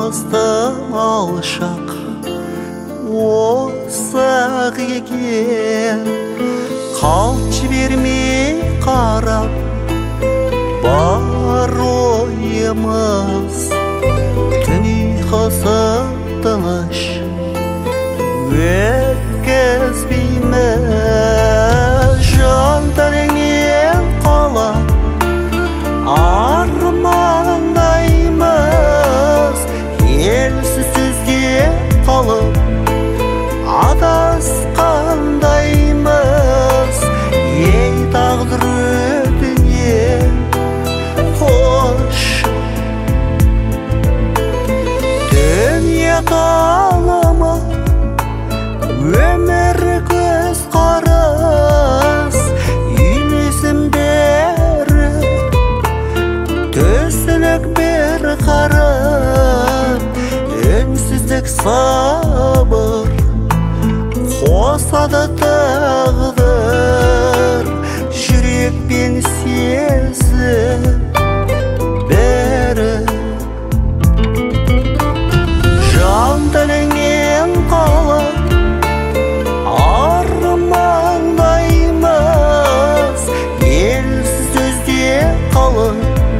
алыстым алшақ осы-ақ екен, қалт жібермей қарап бар ойымыз. Түн ұйқысы тыныш өткізбейміз, жан тәніңнен қалап армандаймыз. Елсіз сөзге қалып адасқандаймыз. Ей тағдыр өтіне қош, дүние талымы өмір көз қарас. Үймесін бәрі төсілік бір қарап, үнсіздік сабыр қосады тағдыр. Жүрекпен сезім бәрі жан тіліңнен қалып армандаймыз. Елсіз сөзде қалып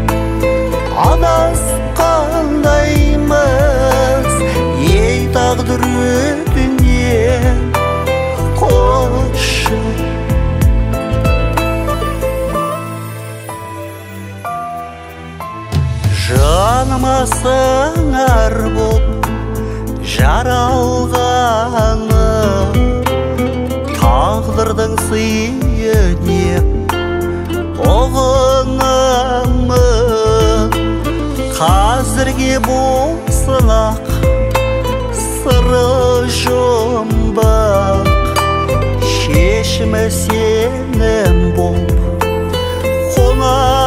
адасқандаймыз. Ей тағдыр өтінен қош, жаныма сыңар боп жаралғаны тағдырдың сыйы деп ұғынамын. Қазірге болсын-ақ сыры жұмбақ, шешімі сенім боп қонар.